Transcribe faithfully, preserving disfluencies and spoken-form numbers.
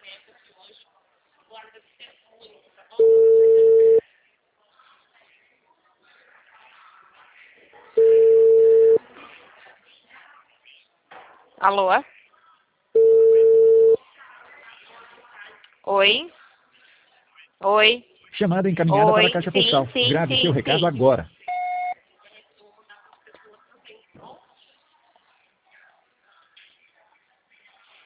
Alô? Oi? Oi? Chamada encaminhada Oi? para a caixa Sim, postal. sim, Grave sim, seu recado sim. agora.